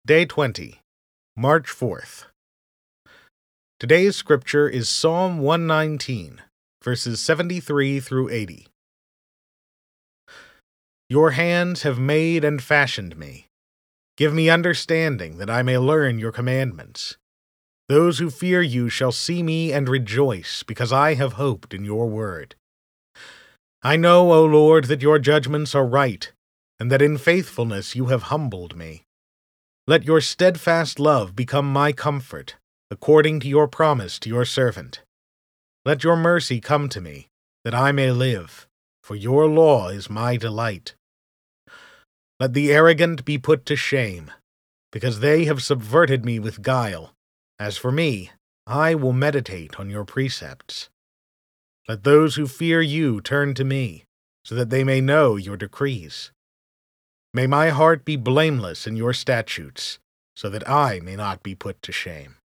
Day 20, March 4th. Today's scripture is Psalm 119, verses 73 through 80. Your hands have made and fashioned me. Give me understanding that I may learn your commandments. Those who fear you shall see me and rejoice, because I have hoped in your word. I know, O Lord, that your judgments are right, and that in faithfulness you have humbled me. Let your steadfast love become my comfort, according to your promise to your servant. Let your mercy come to me, that I may live, for your law is my delight. Let the arrogant be put to shame, because they have subverted me with guile. As for me, I will meditate on your precepts. Let those who fear you turn to me, so that they may know your decrees. May my heart be blameless in your statutes, so that I may not be put to shame.